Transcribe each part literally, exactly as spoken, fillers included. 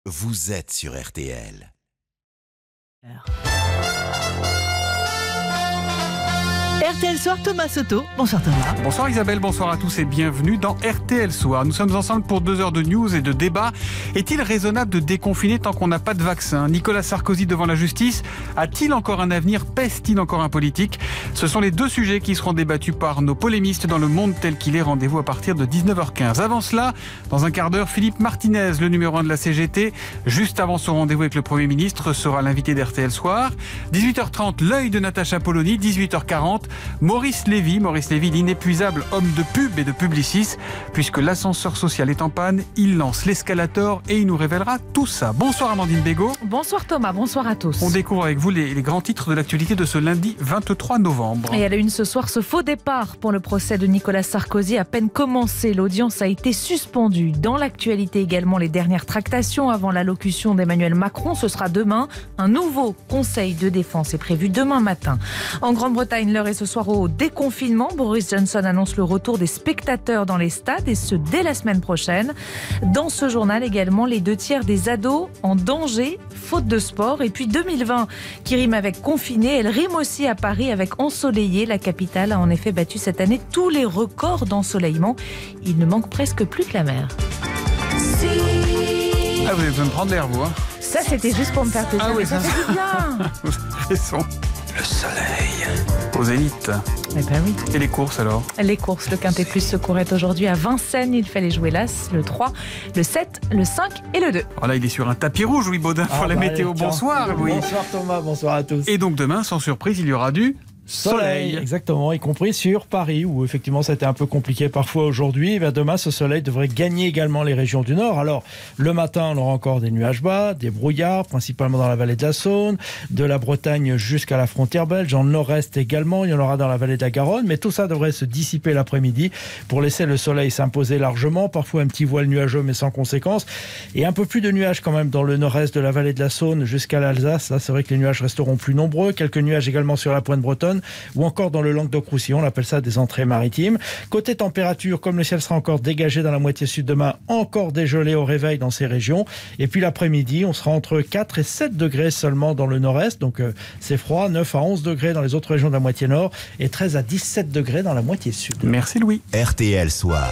vous êtes sur R T L. R T L Soir, Thomas Soto. Bonsoir Thomas. Bonsoir Isabelle, bonsoir à tous et bienvenue dans R T L Soir. Nous sommes ensemble pour deux heures de news et de débat. Est-il raisonnable de déconfiner tant qu'on n'a pas de vaccin ? Nicolas Sarkozy devant la justice, a-t-il encore un avenir ? Pèse-t-il encore un politique ? Ce sont les deux sujets qui seront débattus par nos polémistes dans Le Monde tel qu'il est. Rendez-vous à partir de dix-neuf heures quinze. Avant cela, dans un quart d'heure, Philippe Martinez, le numéro un de la C G T, juste avant son rendez-vous avec le Premier ministre, sera l'invité d'R T L Soir. dix-huit heures trente, l'œil de Natacha Polony. dix-huit heures quarante, Maurice Lévy, Maurice Lévy, l'inépuisable homme de pub et de Publicis, puisque l'ascenseur social est en panne, il lance l'escalator et il nous révélera tout ça. Bonsoir Amandine Bégaud. Bonsoir Thomas, bonsoir à tous. On découvre avec vous les, les grands titres de l'actualité de ce lundi vingt-trois novembre. Et à la une ce soir, ce faux départ pour le procès de Nicolas Sarkozy a peine commencé. L'audience a été suspendue. Dans l'actualité également, les dernières tractations avant l'allocution d'Emmanuel Macron. Ce sera demain. Un nouveau conseil de défense est prévu demain matin. En Grande-Bretagne, l'heure est ce soir au déconfinement. Boris Johnson annonce le retour des spectateurs dans les stades et ce dès la semaine prochaine. Dans ce journal également, les deux tiers des ados en danger faute de sport. Et puis deux mille vingt qui rime avec confiné, elle rime aussi à Paris avec ensoleillé. La capitale a en effet battu cette année tous les records d'ensoleillement. Il ne manque presque plus que la mer. Ah, vous avez besoin de prendre l'air, vous, hein ? Ça, c'était juste pour me faire plaisir. Ah oui, ça ça fait du bien. Vous avez raison. Le soleil. Au Zénith. Eh ben oui. Et les courses alors ? Les courses, le Quintet Plus se courait aujourd'hui à Vincennes. Il fallait jouer l'As, le trois, le sept, le cinq et le deux. Alors là, il est sur un tapis rouge, Louis Baudin, pour Ah la bah météo. allez, tiens. Bonsoir, Louis. Bonsoir Thomas, bonsoir à tous. Et donc demain, sans surprise, il y aura du soleil. Exactement, y compris sur Paris, où effectivement ça a été un peu compliqué parfois aujourd'hui. Et bien demain, ce soleil devrait gagner également les régions du Nord. Alors, le matin, on aura encore des nuages bas, des brouillards, principalement dans la vallée de la Saône, de la Bretagne jusqu'à la frontière belge, en nord-est également, il y en aura dans la vallée de la Garonne. Mais tout ça devrait se dissiper l'après-midi pour laisser le soleil s'imposer largement. Parfois un petit voile nuageux, mais sans conséquence. Et un peu plus de nuages quand même dans le nord-est de la vallée de la Saône jusqu'à l'Alsace. Là, c'est vrai que les nuages resteront plus nombreux. Quelques nuages également sur la pointe bretonne, ou encore dans le Languedoc-Roussillon, on appelle ça des entrées maritimes. Côté température, comme le ciel sera encore dégagé dans la moitié sud demain, encore dégelé au réveil dans ces régions. Et puis l'après-midi, on sera entre quatre et sept degrés seulement dans le nord-est, donc euh, c'est froid, neuf à onze degrés dans les autres régions de la moitié nord et treize à dix-sept degrés dans la moitié sud. Merci Louis. R T L Soir.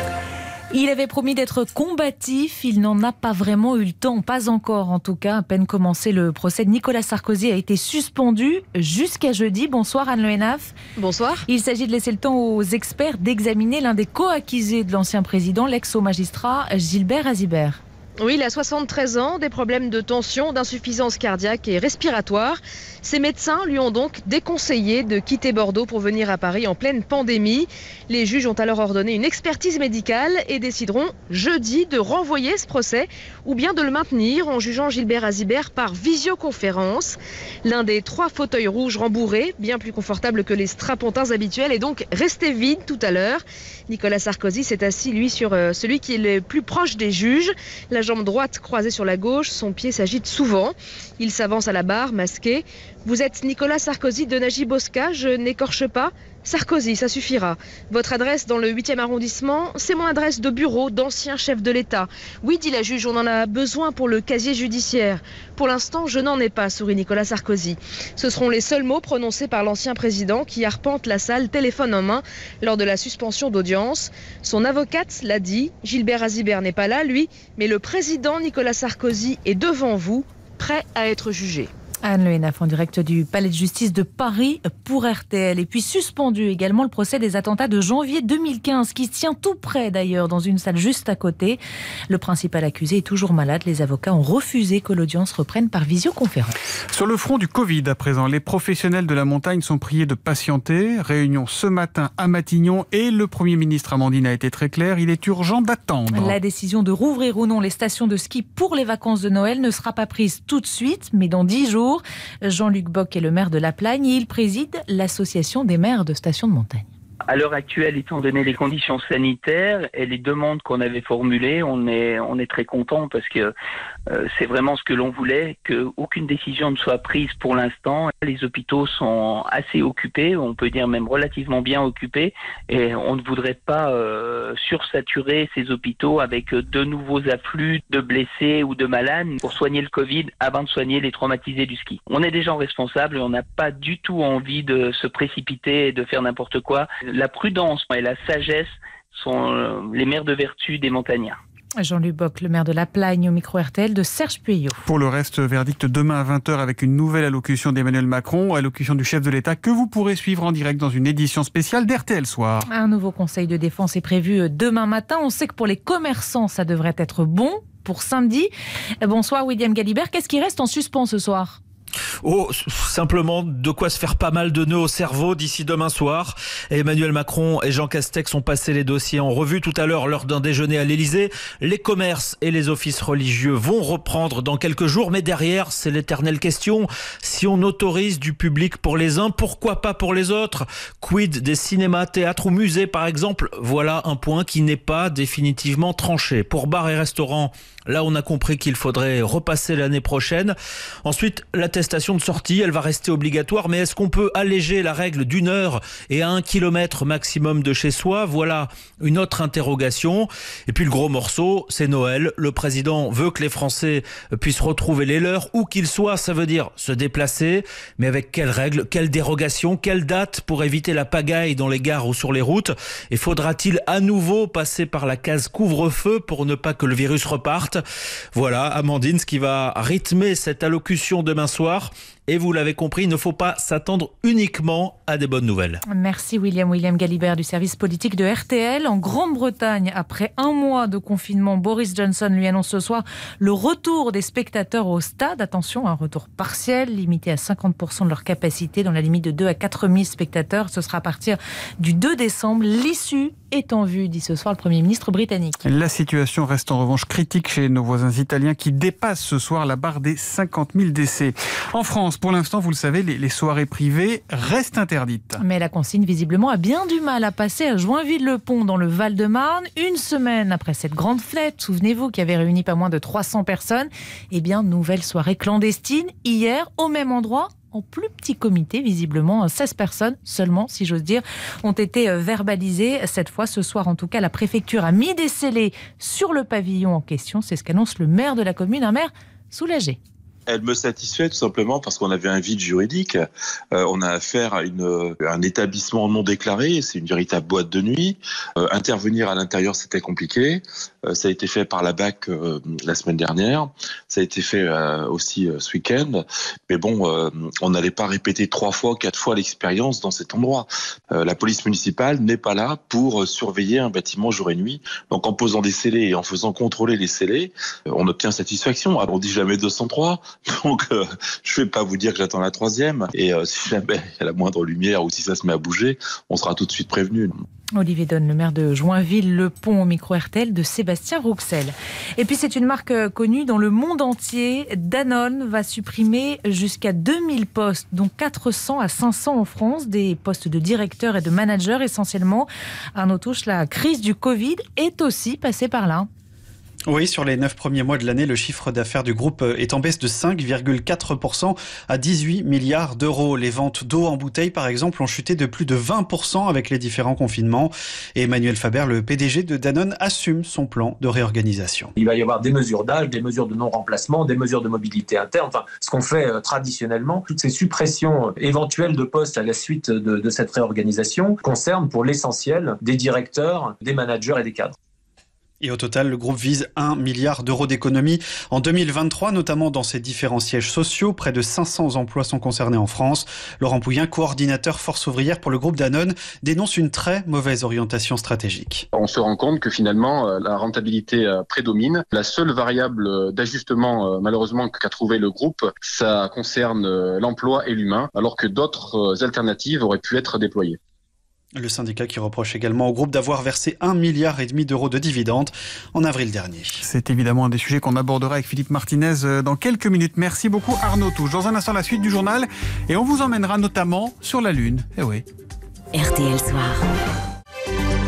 Il avait promis d'être combatif, il n'en a pas vraiment eu le temps, pas encore en tout cas. À peine commencé, le procès de Nicolas Sarkozy a été suspendu jusqu'à jeudi. Bonsoir Anne Le Hénaff. Bonsoir. Il s'agit de laisser le temps aux experts d'examiner l'un des co-accusés de l'ancien président, l'ex-magistrat Gilbert Azibert. Oui, il a soixante-treize ans, des problèmes de tension, d'insuffisance cardiaque et respiratoire. Ses médecins lui ont donc déconseillé de quitter Bordeaux pour venir à Paris en pleine pandémie. Les juges ont alors ordonné une expertise médicale et décideront jeudi de renvoyer ce procès ou bien de le maintenir en jugeant Gilbert Azibert par visioconférence. L'un des trois fauteuils rouges rembourrés, bien plus confortable que les strapontins habituels, est donc resté vide tout à l'heure. Nicolas Sarkozy s'est assis, lui, sur euh, celui qui est le plus proche des juges. La jambe droite croisée sur la gauche, son pied s'agite souvent. Il s'avance à la barre, masqué. Vous êtes Nicolas Sarkozy de Nagy-Bosca, je n'écorche pas. Sarkozy, ça suffira. Votre adresse dans le huitième arrondissement, c'est mon adresse de bureau d'ancien chef de l'État. Oui, dit la juge, on en a besoin pour le casier judiciaire. Pour l'instant, je n'en ai pas, sourit Nicolas Sarkozy. Ce seront les seuls mots prononcés par l'ancien président qui arpente la salle téléphone en main lors de la suspension d'audience. Son avocate l'a dit, Gilbert Azibert n'est pas là, lui, mais le président Nicolas Sarkozy est devant vous, prêt à être jugé. Anne Le Hénaff en direct du Palais de Justice de Paris pour R T L. Et puis suspendu également le procès des attentats de janvier deux mille quinze qui se tient tout près d'ailleurs dans une salle juste à côté. Le principal accusé est toujours malade. Les avocats ont refusé que l'audience reprenne par visioconférence. Sur le front du Covid à présent, les professionnels de la montagne sont priés de patienter. Réunion ce matin à Matignon et le Premier ministre Amandine a été très clair. Il est urgent d'attendre. La décision de rouvrir ou non les stations de ski pour les vacances de Noël ne sera pas prise tout de suite, mais dans dix jours. Jean-Luc Bock est le maire de La Plagne et il préside l'association des maires de stations de montagne. À l'heure actuelle, étant donné les conditions sanitaires et les demandes qu'on avait formulées, on est, on est très content parce que euh, c'est vraiment ce que l'on voulait, qu'aucune décision ne soit prise pour l'instant. Les hôpitaux sont assez occupés, on peut dire même relativement bien occupés, et on ne voudrait pas euh, sursaturer ces hôpitaux avec de nouveaux afflux de blessés ou de malades pour soigner le Covid avant de soigner les traumatisés du ski. On est des gens responsables et on n'a pas du tout envie de se précipiter et de faire n'importe quoi. La prudence et la sagesse sont les mères de vertu des montagnards. Jean-Luc Bock, le maire de La Plagne, au micro R T L de Serge Pueyo. Pour le reste, verdict demain à vingt heures avec une nouvelle allocution d'Emmanuel Macron, allocution du chef de l'État que vous pourrez suivre en direct dans une édition spéciale d'R T L Soir. Un nouveau conseil de défense est prévu demain matin. On sait que pour les commerçants, ça devrait être bon pour samedi. Bonsoir William Galibert, qu'est-ce qui reste en suspens ce soir ? Oh, simplement de quoi se faire pas mal de nœuds au cerveau d'ici demain soir. Emmanuel Macron et Jean Castex ont passé les dossiers en revue tout à l'heure lors d'un déjeuner à l'Élysée. Les commerces et les offices religieux vont reprendre dans quelques jours, mais derrière, c'est l'éternelle question. Si on autorise du public pour les uns, pourquoi pas pour les autres ? Quid des cinémas, théâtres ou musées par exemple ? Voilà un point qui n'est pas définitivement tranché. Pour bars et restaurants, là on a compris qu'il faudrait repasser l'année prochaine. Ensuite, l'attestation de sortie, elle va rester obligatoire, mais est-ce qu'on peut alléger la règle d'une heure et à un kilomètre maximum de chez soi ? Voilà une autre interrogation. Et puis le gros morceau, c'est Noël. Le président veut que les Français puissent retrouver les leurs, où qu'ils soient, ça veut dire se déplacer. Mais avec quelles règles, quelles dérogations, quelle date pour éviter la pagaille dans les gares ou sur les routes ? Et faudra-t-il à nouveau passer par la case couvre-feu pour ne pas que le virus reparte ? Voilà, Amandine, ce qui va rythmer cette allocution demain soir. Et vous l'avez compris, il ne faut pas s'attendre uniquement à des bonnes nouvelles. Merci William. William Galibert du service politique de R T L. En Grande-Bretagne, après un mois de confinement, Boris Johnson lui annonce ce soir le retour des spectateurs au stade. Attention, un retour partiel, limité à cinquante pour cent de leur capacité, dans la limite de deux à quatre mille spectateurs. Ce sera à partir du deux décembre. L'issue est en vue, dit ce soir le Premier ministre britannique. La situation reste en revanche critique chez nos voisins italiens qui dépassent ce soir la barre des cinquante mille décès. En France, pour l'instant, vous le savez, les, les soirées privées restent interdites. Mais la consigne, visiblement, a bien du mal à passer à Joinville-le-Pont, dans le Val-de-Marne. Une semaine après cette grande fête, souvenez-vous, qui avait réuni pas moins de trois cents personnes. Eh bien, nouvelle soirée clandestine, hier, au même endroit, en plus petit comité, visiblement, seize personnes seulement, si j'ose dire, ont été verbalisées. Cette fois, ce soir, en tout cas, la préfecture a mis des scellés sur le pavillon en question. C'est ce qu'annonce le maire de la commune, un maire soulagé. Elle me satisfait tout simplement parce qu'on avait un vide juridique. Euh, on a affaire à une, un établissement non déclaré, c'est une véritable boîte de nuit. Euh, intervenir à l'intérieur, c'était compliqué. Euh, ça a été fait par la B A C euh, la semaine dernière. Ça a été fait euh, aussi euh, ce week-end. Mais bon, euh, on n'allait pas répéter trois fois, quatre fois l'expérience dans cet endroit. Euh, la police municipale n'est pas là pour surveiller un bâtiment jour et nuit. Donc en posant des scellés et en faisant contrôler les scellés, euh, on obtient satisfaction. Alors on dit jamais deux cent trois. Donc, euh, je ne vais pas vous dire que j'attends la troisième. Et euh, si jamais il y a la moindre lumière ou si ça se met à bouger, on sera tout de suite prévenu. Olivier Donne, le maire de Joinville-le-Pont, au micro R T L de Sébastien Rouxel. Et puis, c'est une marque connue dans le monde entier. Danone va supprimer jusqu'à deux mille postes, dont quatre cents à cinq cents en France, des postes de directeurs et de managers essentiellement. Arnaud Touche, la crise du Covid est aussi passée par là. Oui, sur les neuf premiers mois de l'année, le chiffre d'affaires du groupe est en baisse de cinq virgule quatre pour cent à dix-huit milliards d'euros. Les ventes d'eau en bouteille, par exemple, ont chuté de plus de vingt pour cent avec les différents confinements. Et Emmanuel Faber, le P D G de Danone, assume son plan de réorganisation. Il va y avoir des mesures d'âge, des mesures de non-remplacement, des mesures de mobilité interne, enfin, ce qu'on fait euh, traditionnellement. Toutes ces suppressions éventuelles de postes à la suite de, de cette réorganisation concernent pour l'essentiel des directeurs, des managers et des cadres. Et au total, le groupe vise un milliard d'euros d'économies en deux mille vingt-trois, notamment dans ses différents sièges sociaux. Près de cinq cents emplois sont concernés en France. Laurent Pouyen, coordinateur force ouvrière pour le groupe Danone, dénonce une très mauvaise orientation stratégique. On se rend compte que finalement, la rentabilité prédomine. La seule variable d'ajustement, malheureusement, qu'a trouvé le groupe, ça concerne l'emploi et l'humain, alors que d'autres alternatives auraient pu être déployées. Le syndicat qui reproche également au groupe d'avoir versé un milliard et demi d'euros de dividendes en avril dernier. C'est évidemment un des sujets qu'on abordera avec Philippe Martinez dans quelques minutes. Merci beaucoup Arnaud Touche. Dans un instant, la suite du journal et on vous emmènera notamment sur la Lune. Eh oui. R T L Soir.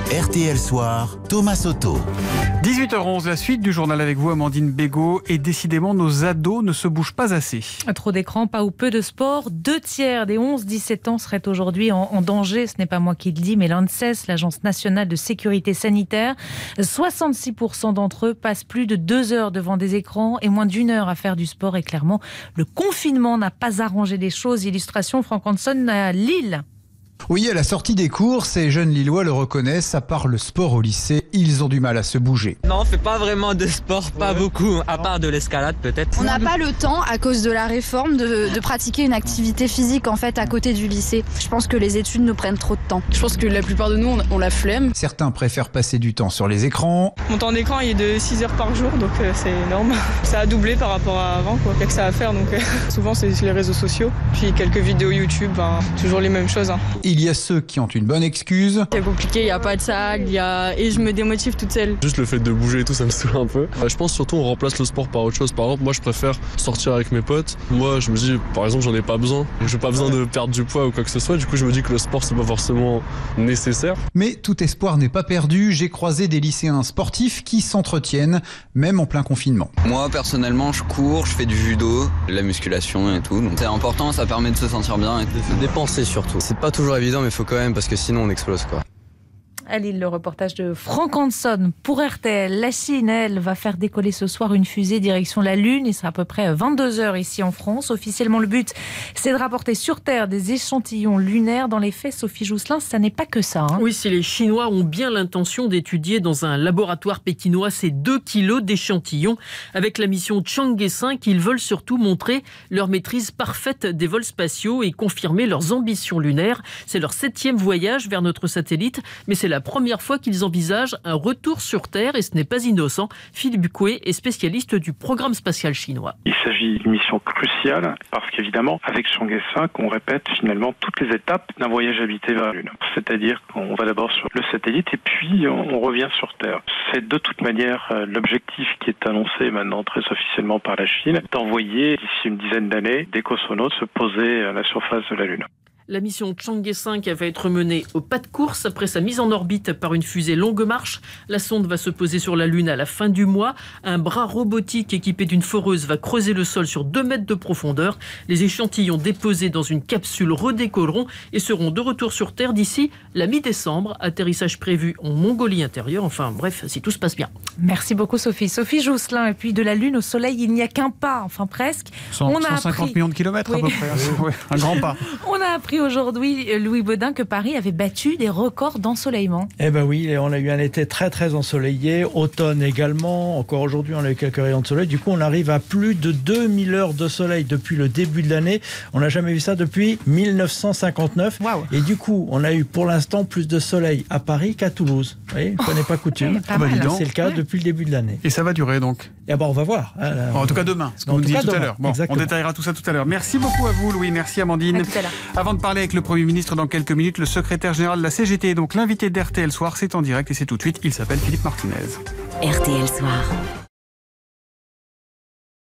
R T L Soir, Thomas Soto. dix-huit heures onze, la suite du journal avec vous, Amandine Bégaud. Et décidément, nos ados ne se bougent pas assez. Trop d'écran, pas ou peu de sport. Deux tiers des onze dix-sept ans seraient aujourd'hui en, en danger. Ce n'est pas moi qui le dis, mais l'ANSES, l'Agence nationale de sécurité sanitaire. soixante-six pour cent d'entre eux passent plus de deux heures devant des écrans et moins d'une heure à faire du sport. Et clairement, le confinement n'a pas arrangé les choses. Illustration Franck Hanson à Lille. Oui, à la sortie des cours, ces jeunes Lillois le reconnaissent, à part le sport au lycée, ils ont du mal à se bouger. Non, on fait pas vraiment de sport, pas ouais. beaucoup, à part de l'escalade peut-être. On n'a pas le temps, à cause de la réforme, de, de pratiquer une activité physique en fait à côté du lycée. Je pense que les études nous prennent trop de temps. Je pense que la plupart de nous, on, on la flemme. Certains préfèrent passer du temps sur les écrans. Mon temps d'écran il est de six heures par jour, donc euh, c'est énorme. Ça a doublé par rapport à avant, quoi. Il y a que ça à faire, donc euh, souvent c'est les réseaux sociaux, puis quelques vidéos YouTube, ben, toujours les mêmes choses. Hein. Il y a ceux qui ont une bonne excuse. C'est compliqué, il n'y a pas de salle, il y a... et je me démotive toute seule. Juste le fait de bouger et tout, ça me saoule un peu. Je pense surtout on remplace le sport par autre chose. Par exemple, moi je préfère sortir avec mes potes. Moi je me dis, par exemple, j'en ai pas besoin. J'ai pas besoin de perdre du poids ou quoi que ce soit. Du coup, je me dis que le sport c'est pas forcément nécessaire. Mais tout espoir n'est pas perdu. J'ai croisé des lycéens sportifs qui s'entretiennent, même en plein confinement. Moi personnellement, je cours, je fais du judo, de la musculation et tout. Donc c'est important, ça permet de se sentir bien et de se dépenser surtout. C'est pas toujours évident, mais faut quand même parce que sinon on explose quoi. À Lille, le reportage de Franck Hanson pour R T L. La Chine, elle, va faire décoller ce soir une fusée direction la Lune. Il sera à peu près vingt-deux heures ici en France. Officiellement, le but, c'est de rapporter sur Terre des échantillons lunaires. Dans les faits, Sophie Jousselin, ça n'est pas que ça. Hein. Oui, si les Chinois ont bien l'intention d'étudier dans un laboratoire pékinois ces deux kilos d'échantillons, avec la mission Chang'e cinq, ils veulent surtout montrer leur maîtrise parfaite des vols spatiaux et confirmer leurs ambitions lunaires. C'est leur septième voyage vers notre satellite, mais c'est la la première fois qu'ils envisagent un retour sur Terre et ce n'est pas innocent. Philippe Coué est spécialiste du programme spatial chinois. Il s'agit d'une mission cruciale parce qu'évidemment, avec Chang'e cinq, on répète finalement toutes les étapes d'un voyage habité vers la Lune. C'est-à-dire qu'on va d'abord sur le satellite et puis on revient sur Terre. C'est de toute manière l'objectif qui est annoncé maintenant très officiellement par la Chine, d'envoyer d'ici une dizaine d'années des cosmonautes se poser à la surface de la Lune. La mission Chang'e cinq va être menée au pas de course après sa mise en orbite par une fusée longue marche. La sonde va se poser sur la Lune à la fin du mois. Un bras robotique équipé d'une foreuse va creuser le sol sur deux mètres de profondeur. Les échantillons déposés dans une capsule redécolleront et seront de retour sur Terre d'ici la mi-décembre. Atterrissage prévu en Mongolie intérieure. Enfin bref, si tout se passe bien. Merci beaucoup Sophie. Sophie Jousselin. Et puis de la Lune au Soleil, il n'y a qu'un pas, enfin presque. cent, On a cent cinquante appris... millions de kilomètres oui. à peu près. Ouais, un grand pas. On a appris aujourd'hui, Louis Baudin, que Paris avait battu des records d'ensoleillement. Eh ben oui, on a eu un été très très ensoleillé, automne également. Encore aujourd'hui, on a eu quelques rayons de soleil. Du coup, on arrive à plus de deux mille heures de soleil depuis le début de l'année. On n'a jamais vu ça depuis mille neuf cent cinquanteneuf. Wow. Et du coup, on a eu pour l'instant plus de soleil à Paris qu'à Toulouse. Vous voyez, ce n'est pas coutume. Oh, ouais, pas C'est le cas ouais. depuis le début de l'année. Et ça va durer donc Eh ben, on va voir. Hein, là, bon, en tout cas demain, ce qu'on nous dit tout demain. à l'heure. Bon, on détaillera tout ça tout à l'heure. Merci beaucoup à vous, Louis. Merci Amandine. Avant de parler avec le Premier ministre dans quelques minutes, le secrétaire général de la C G T, donc l'invité d'R T L Soir, c'est en direct et c'est tout de suite. Il s'appelle Philippe Martinez. R T L Soir.